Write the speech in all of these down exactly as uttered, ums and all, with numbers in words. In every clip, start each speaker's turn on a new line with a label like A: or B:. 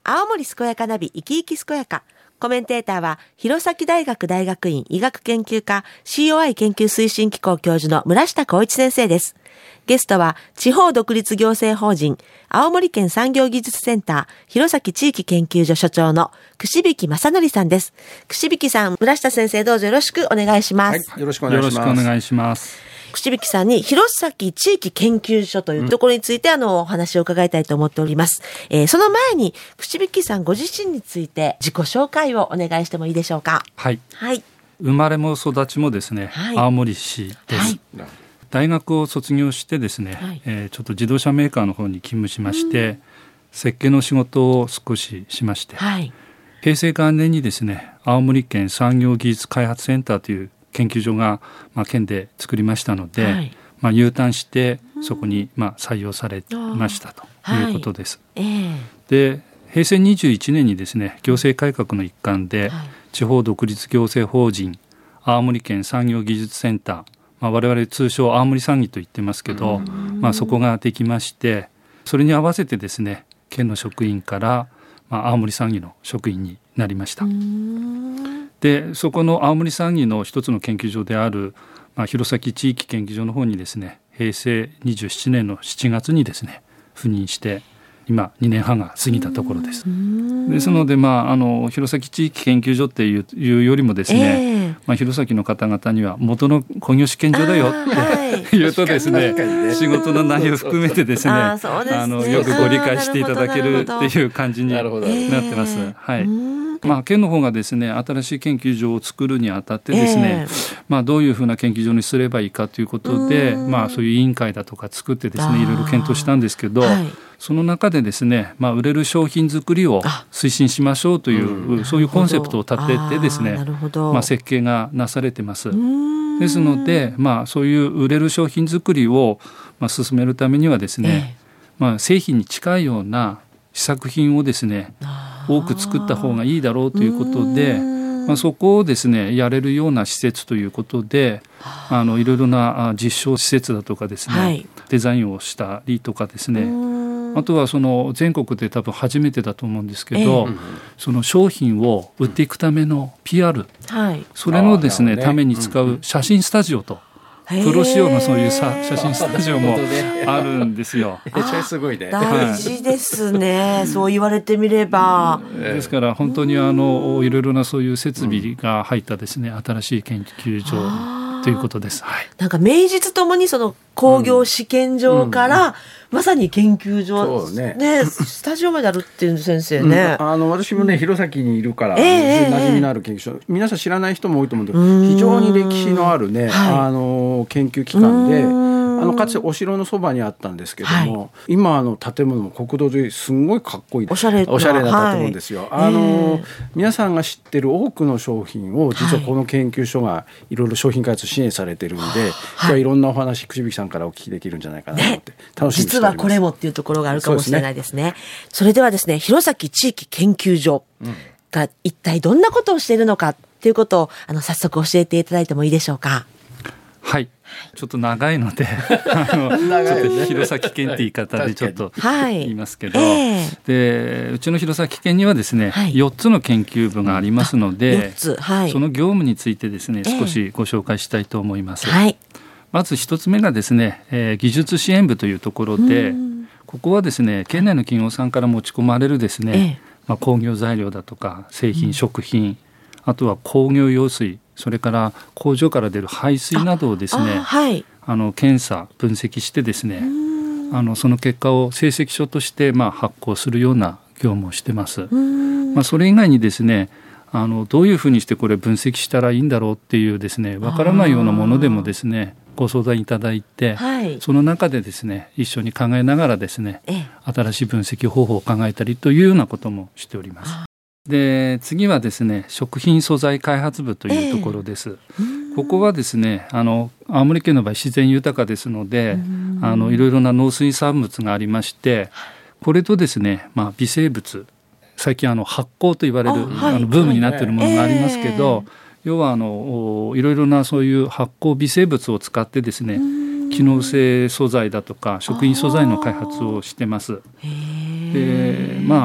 A: 青森健やかナビ生き生き健やか。コメンテーターは弘前大学大学院医学研究科 シーオーアイ 研究推進機構教授の村下光一先生です。ゲストは地方独立行政法人青森県産業技術センター弘前地域研究所所長の串引正則さんです。串引さん、村下先生、どうぞよろしくお願いします。
B: はい、よろしくお願いします。
C: よろしくお願いします。
A: 串引さんに弘前地域研究所というところについて、うん、あのお話を伺いたいと思っております。えー、その前に串引さんご自身について自己紹介をお願いしてもいいでしょうか。
C: はい、
A: はい、
C: 生まれも育ちもですね、はい、青森市です、はい、大学を卒業してですね、はい、えー、ちょっと自動車メーカーの方に勤務しまして、うん、設計の仕事を少ししまして、はい、平成元年にですね、青森県産業技術開発センターという研究所が、まあ、県で作りましたので、はい、まあ、U ターンしてそこに、まあ、採用されましたということです、はい、えー、で平成にじゅういちねんにですね、行政改革の一環で、はい、地方独立行政法人青森県産業技術センター、まあ、我々通称青森産技と言ってますけど、まあ、そこができまして、それに合わせてですね、県の職員から、まあ、青森産技の職員になりました。でそこの青森産技の一つの研究所である、まあ、弘前地域研究所の方にですね、平成にじゅうななねんのしちがつにですね、赴任して今にねんはんが過ぎたところです。ですので、まあ、あの弘前地域研究所っていう、いうよりもですね、えーまあ、弘前の方々には元の工業試験場だよって言うとですね、仕事の内容含めてですね、あですね、あのよくご理解していただけるっていう感じになってます。はい、まあ、県の方がですね、新しい研究所を作るにあたってですね、えーまあ、どういうふうな研究所にすればいいかということで、まあ、そういう委員会だとか作ってですね、いろいろ検討したんですけど、はい、その中でですね、まあ、売れる商品作りを推進しましょうという、そういうコンセプトを立ててですね、まあ、設計がなされてます。ですので、まあ、そういう売れる商品作りを、まあ、進めるためにはですね、えーまあ、製品に近いような試作品をですね、多く作った方がいいだろうということで、まあ、そこをですね、やれるような施設ということで、あのいろいろな実証施設だとかですね、はい、デザインをしたりとかですね、あとはその全国で多分初めてだと思うんですけど、えー、その商品を売っていくための ピーアール、はい、それのですね、ために使う写真スタジオと、プロ仕様のそういう写真スタジオもあるんですよ。
B: すごいね。
A: 大事ですね。そう言われてみれば。
C: ですから本当にあのいろいろなそういう設備が入ったですね、新しい研究所ということです。はい、
A: なんか名実ともにその工業試験場から、うんうん、まさに研究所、そうねね、スタジオまであるっていう先生ね、
B: うん、あの私もね、弘前にいるから、えー、馴染みのある研究所、えー、皆さん知らない人も多いと思うんだけど、非常に歴史のあるね、はい、あの研究機関で、あのかつてお城のそばにあったんですけども、はい、今あの建物も国土ですんごいかっこいい、
A: おしゃれな、
B: おしゃれな建物ですよ。はい、あの、えー、皆さんが知ってる多くの商品を実はこの研究所がいろいろ商品開発支援されてるんで、はい、今日はいろんなお話、串引さんからお聞きできるんじゃないかなと思って楽しみにしております。
A: 実はこれもっていうところがあるかもしれないですね。それではですね、弘前地域研究所が一体どんなことをしているのかということを、あの早速教えていただいてもいいでしょうか。
C: はい、ちょっと長いのであのちょっと弘前県って言い方でちょっと言いますけど、はい、えー、でうちの弘前県にはですね、はい、よっつの研究部がありますので、よっつ、はい、その業務についてですね、少しご紹介したいと思います。えーはい、まず一つ目がですね、えー、技術支援部というところで、ここはですね、県内の企業さんから持ち込まれるですね、えーまあ、工業材料だとか製品、食品、あとは工業用水、それから工場から出る排水などをですね、あ、はい、あの検査分析してですね、あのその結果を成績書としてまあ発行するような業務をしてます。まあ、それ以外にですね、あのどういうふうにしてこれ分析したらいいんだろうっていうですね、わからないようなものでもですね、ご相談いただいて、はい、その中でですね、一緒に考えながらですね、新しい分析方法を考えたりというようなこともしております。で次はですね、食品素材開発部というところです。えー、ここはですね、あの青森県の場合自然豊かですので、あのいろいろな農水産物がありまして、これとですね、まあ、微生物、最近あの発酵と言われる、あ、はい、あのブームになっているものがありますけど、えー、要はあのいろいろなそういう発酵微生物を使ってですね、機能性素材だとか食品素材の開発をしてます。で、まあ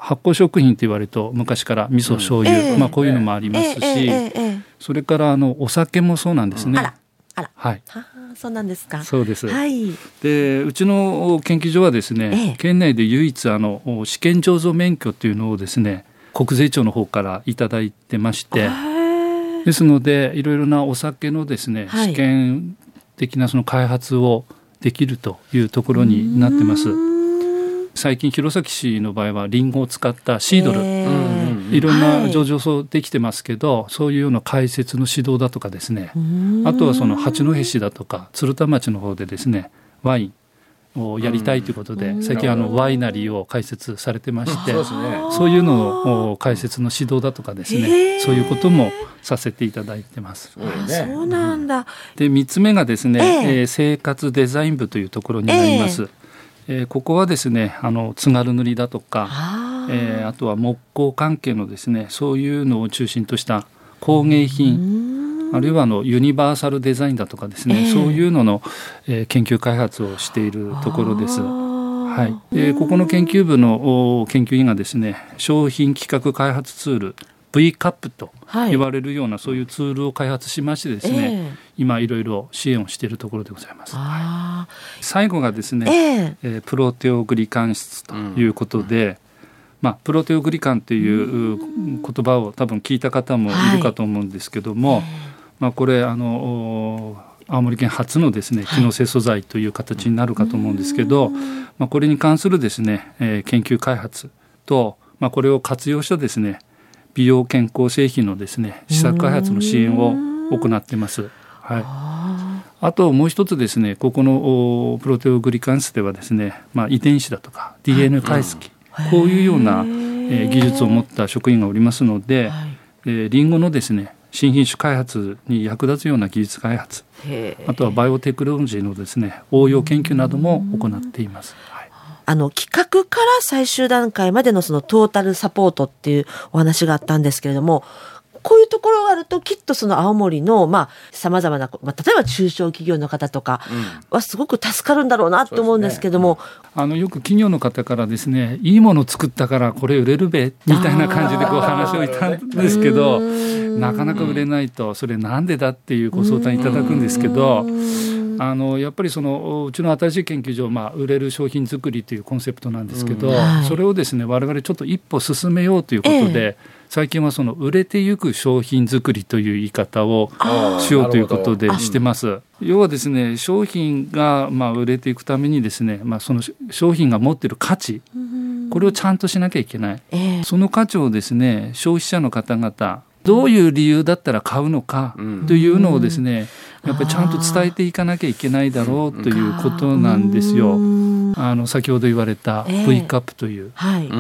C: 発酵食品と言われると昔から味噌醤油、
A: えー
C: まあ、こういうのもありますし、
A: えーえーえー
C: それからあのお酒もそうなんですね。
A: あらあら、
C: はい、
A: はあ、そうなんですか。
C: そうです、
A: はい、
C: でうちの研究所はですね、
A: ええ、
C: 県内で唯一あの試験醸造免許というのをですね国税庁の方からいただいてまして、ですのでいろいろなお酒のですね、はい、試験的なその開発をできるというところになってます。最近弘前市の場合はリンゴを使ったシードル、えー、いろんな醸造所できてますけど、はい、そういうような解説の指導だとかですね、あとはその八戸市だとか鶴田町の方でですねワインをやりたいということで、最近あのワイナリーを開設されてまして、そうですね、そういうのを解説の指導だとかですね、そういうこともさせていただいてます。
A: あ、そうなんだ。
C: でみっつめがですね、えー、生活デザイン部というところになります。えーえー、ここはですねあの津軽塗りだとか、あ,、えー、あとは木工関係のですねそういうのを中心とした工芸品、あるいはあのユニバーサルデザインだとかですね、えー、そういうのの、えー、研究開発をしているところです。はい、でここの研究部の研究員がですね商品企画開発ツール ブイカップ と言われるような、はい、そういうツールを開発しましてですね、えー、今いろいろ支援をしているところでございます。あ、最後がですね、えーえー、プロテオグリカン質ということで、うん、まあ、プロテオグリカンという言葉を多分聞いた方もいるかと思うんですけども、はい、まあ、これあの青森県初のですね機能性素材という形になるかと思うんですけど、はい、まあ、これに関するですね、えー、研究開発と、まあ、これを活用したですね美容健康製品のですね試作開発の支援を行っています。はい、あ, あともう一つですね、ここのプロテオグリカンスではですね、まあ、遺伝子だとか ディーエヌエー 解析、はい、こういうような、えー、技術を持った職員がおりますので、はい、えー、リンゴのですね新品種開発に役立つような技術開発、あとはバイオテクノロジーのですね応用研究なども行っています。はい、
A: あの企画から最終段階までのそのトータルサポートっていうお話があったんですけれども、こういうところがあるときっとその青森のまあ様々な、まあ、例えば中小企業の方とかはすごく助かるんだろうなと思うんですけども、
C: うん、あのよく企業の方からですねいいもの作ったからこれ売れるべみたいな感じでこう話をいたんですけど、なかなか売れないとそれなんでだっていうご相談いただくんですけど、あのやっぱりそのうちの新しい研究所、まあ、売れる商品作りというコンセプトなんですけど、うん、はい、それをですね我々ちょっと一歩進めようということで、ええ、最近はその売れてゆく商品作りという言い方をしようということでしてます。要はですね商品がまあ売れていくためにですね、まあ、その商品が持っている価値、これをちゃんとしなきゃいけない、ええ、その価値をですね消費者の方々どういう理由だったら買うのかというのをですね、やっぱりちゃんと伝えていかなきゃいけないだろうということなんですよ。あの先ほど言われた ブイカップ という、えーはい、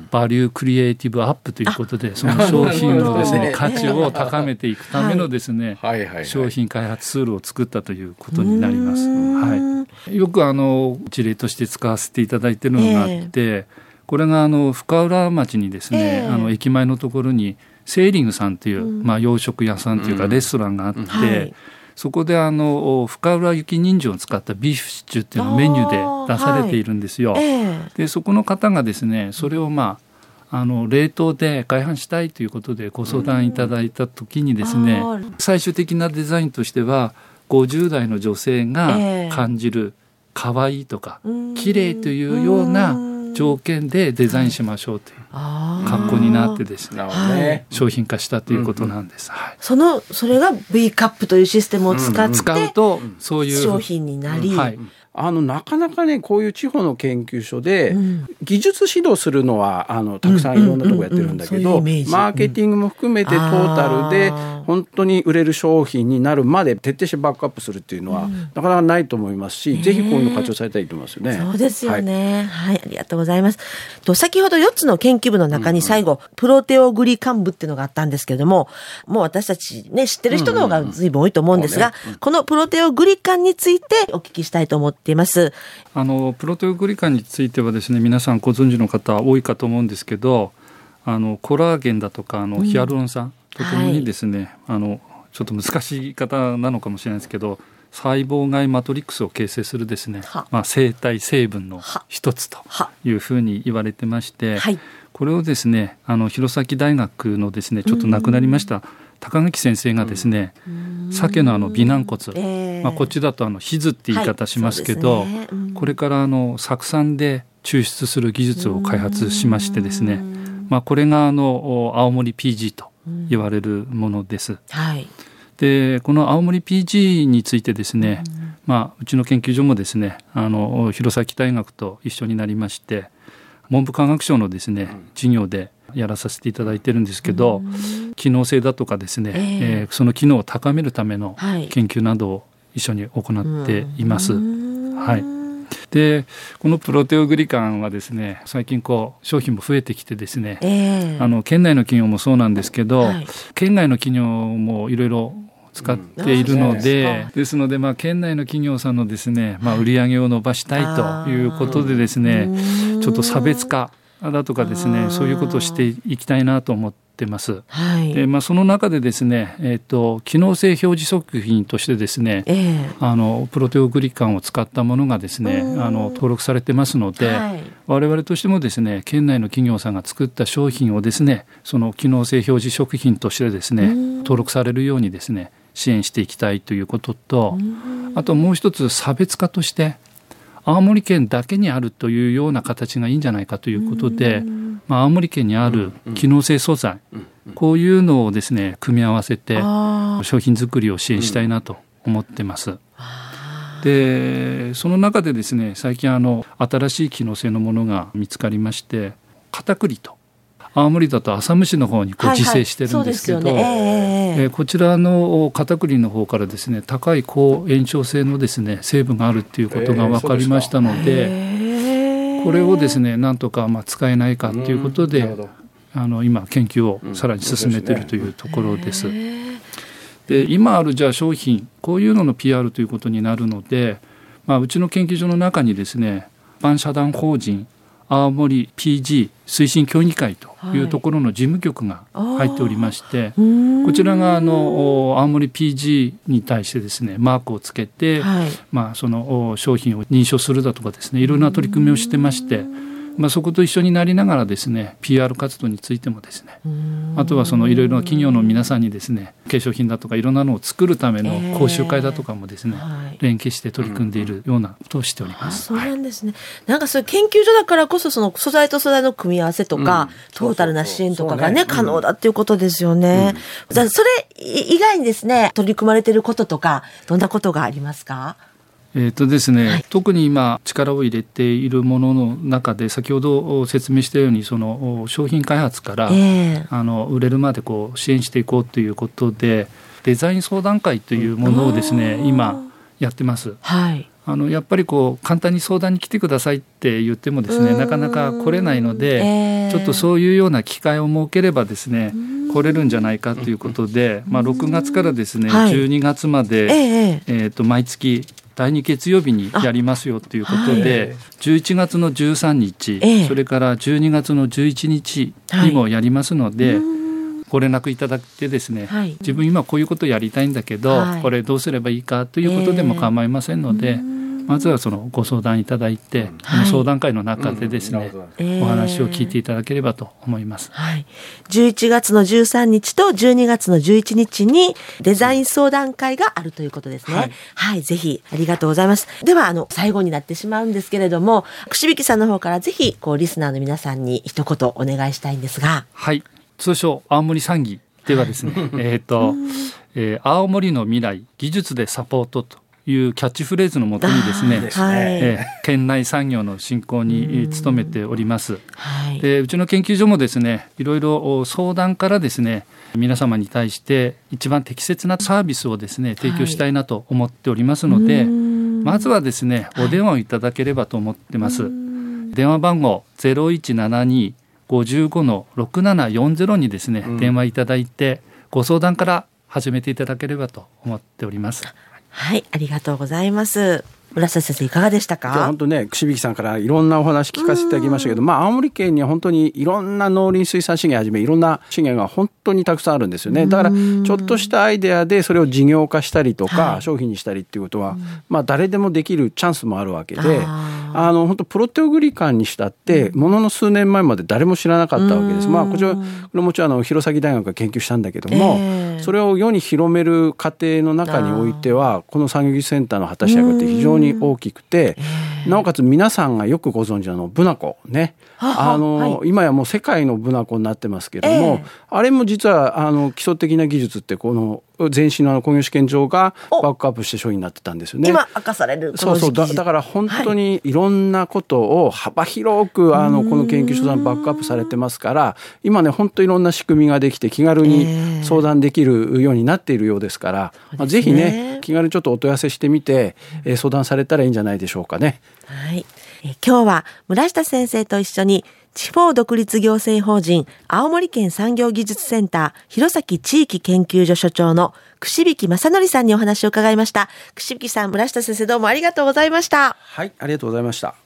C: バリュークリエイティブアップということで、その商品のですね価値を高めていくためのですね、はい、商品開発ツールを作ったということになります。はい、よくあの事例として使わせていただいているのがあって、えー、これがあの深浦町にですね、えー、あの駅前のところにセーリングさんという、うん、まあ、洋食屋さんというかレストランがあって、うん、はい、そこであの深浦雪人参を使ったビーフシチューっていうのをメニューで出されているんですよ。はい、えー、でそこの方がですねそれをまああの冷凍で開販したいということでご相談いただいた時にですね、うん、最終的なデザインとしてはごじゅう代の女性が感じる可愛いとか、えー、綺麗というような条件でデザインしましょうという格好になってですね、はい、商品化したということなんです。はい、
A: そのそれが ブイカップ というシステムを使って、うん、
C: 使うとそういう
A: 商品になり、
B: うん、はい、あのなかなかねこういう地方の研究所で、うん、技術指導するのはあのたくさんいろんなとこやってるんだけど、マーケティングも含めてトータルで本当に売れる商品になるまで徹底してバックアップするっていうのは、うん、なかなかないと思いますし、ぜひこういうの活用されたらいいと思いますよね。
A: そうですよね、はい、はい、ありがとうございます。と先ほどよっつの研究部の中に最後、うんうん、プロテオグリカン部っていうのがあったんですけれども、もう私たちね知ってる人の方が随分多いと思うんですが、うんうんうん、このプロテオグリカンについてお聞きしたいと思っています。
C: あのプロテオグリカンについてはですね皆さんご存知の方多いかと思うんですけど、あのコラーゲンだとかあのヒアルロン酸とともにですね、うん、はい、あのちょっと難しい言い方なのかもしれないですけど細胞外マトリックスを形成するですね、まあ、生体成分の一つというふうに言われてまして、はい、 これをですねあの弘前大学のですねちょっと亡くなりました高垣先生がですね、うん、鮭のあの美軟骨、えーまあ、こっちだとあのヒズって言い方しますけど、はいねうん、これからあの酢酸で抽出する技術を開発しましてですね、まあ、これがあの青森 ピージー と言われるものです、うんはい、でこの青森 ピージー についてですね、うんまあ、うちの研究所もですねあの弘前大学と一緒になりまして文部科学省のですね授業でやらさせていただいてるんですけど、うん、機能性だとかですね、えーえー、その機能を高めるための研究などを一緒に行っています、うんはい、でこのプロテオグリカンはですね最近こう商品も増えてきてですね、えー、あの県内の企業もそうなんですけど、はい、県外の企業もいろいろ使っているので、うん、ですので、まあ、県内の企業さんのですね、まあ、売り上げを伸ばしたいということでですね、ちょっと差別化だとかですね、そういうことをしていきたいなと思ってます。はい、で、まあ、その中でですね、えっと、機能性表示食品としてですね、えー、あのプロテオグリカンを使ったものがですね、あの登録されてますので、はい、我々としてもですね、県内の企業さんが作った商品をですね、その機能性表示食品としてですね、登録されるようにですね、支援していきたいということと、あともう一つ差別化として青森県だけにあるというような形がいいんじゃないかということで、まあ、青森県にある機能性素材、こういうのをですね組み合わせて商品作りを支援したいなと思ってます。でその中でですね最近あの新しい機能性のものが見つかりまして、片栗と青森だと浅虫の方にこう自生してるんですけど、こちらの片栗の方からですね高い抗炎症性のですね成分があるっていうことが分かりましたので、えー、これをですねなんとかまあ使えないかということで、うん、あの今研究をさらに進めているというところです。で今あるじゃあ商品こういうのの ピーアール ということになるので、まあ、うちの研究所の中にですね一般社団法人青森 ピージー 推進協議会というところの事務局が入っておりまして、はい、こちらがあの青森 ピージー に対してですねマークをつけて、はい、まあ、その商品を認証するだとかですねいろんな取り組みをしてまして、まあ、そこと一緒になりながらですね ピーアール 活動についてもですねあとはそのいろいろな企業の皆さんにですね化粧品だとかいろんなのを作るための講習会だとかもですね、えーはい、連携して取り組んでいるようなことをしております。
A: そうなんですね、はい、なんかそういう研究所だからこそその素材と素材の組み合わせとか、うん、トータルな支援とかが ね, ね、うん、可能だっていうことですよね、うん、じゃあそれ以外にですね取り組まれていることとかどんなことがありますか？
C: えーとですねはい、特に今力を入れているものの中で先ほど説明したようにその商品開発から、えー、あの売れるまでこう支援していこうということでデザイン相談会というものをですね、うん、今やってます、はい、あのやっぱりこう簡単に相談に来てくださいって言ってもですねなかなか来れないので、えー、ちょっとそういうような機会を設ければですね来れるんじゃないかということで、まあ、ろくがつからですね、はい、じゅうにがつまで、えーえー、と毎月だいに月曜日にやりますよということで、はい、じゅういちがつのじゅうさんにち、ええ、それからじゅうにがつのじゅういちにちにもやりますので、はい、ご連絡いただいてですね、はい、自分今こういうことやりたいんだけど、はい、これどうすればいいかということでも構いませんので、えーまずはそのご相談いただいて、うん、この相談会の中でですね、はい、お話を聞いていただければと思います、
A: はい、じゅういちがつのじゅうさんにちとじゅうにがつのじゅういちにちにデザイン相談会があるということですね、はい、はい、ぜひありがとうございます。ではあの最後になってしまうんですけれども串引さんの方からぜひこうリスナーの皆さんに一言お願いしたいんですが。
C: はい、通称青森産技ではですね、はい、えっと、えー、青森の未来技術でサポートというキャッチフレーズのもとにですね、えー、県内産業の振興に努めております、はい、でうちの研究所もですねいろいろ相談からですね皆様に対して一番適切なサービスをですね提供したいなと思っておりますので、はい、まずはですねお電話をいただければと思ってます、はい、電話番号 ゼロいちななに ごご のろくななよんゼロ にですね、うん、電話いただいてご相談から始めていただければと思っております。
A: はい、ありがとうございます。村瀬先生いかがでしたか？
B: 本当ね、串引さんからいろんなお話聞かせていただきましたけど、まあ青森県には本当にいろんな農林水産資源はじめいろんな資源が本当にたくさんあるんですよね。だからちょっとしたアイデアでそれを事業化したりとか、はい、商品にしたりっていうことは、まあ誰でもできるチャンスもあるわけで、 あの本当プロテオグリカンにしたってものの数年前まで誰も知らなかったわけです。まあこちらこれもちろんあの弘前大学が研究したんだけども、えー、それを世に広める過程の中においてはこの産業技術センターの果たした役って非常に大きくて、なおかつ皆さんがよくご存知のブナコね、あの、はい、今やもう世界のブナコになってますけども、えー、あれも実はあの基礎的な技術ってこの前身のあの工業試験場がバックアップして商品になってたんですよね。
A: 今明かされるこの時期。
B: そうそう だ, だから本当にいろんなことを幅広くあのこの研究所さんバックアップされてますから、今ね本当いろんな仕組みができて気軽に相談できるようになっているようですから、えーまあ、ぜひね気軽にちょっとお問い合わせしてみて、えー、相談されたらいいんじゃないでしょうかね。
A: はい、えー、今日は村下先生と一緒に地方独立行政法人青森県産業技術センター弘前地域研究所所長の串引正則さんにお話を伺いました。串引さん、村下先生どうもありがとうございました。
B: はい、ありがとうございました。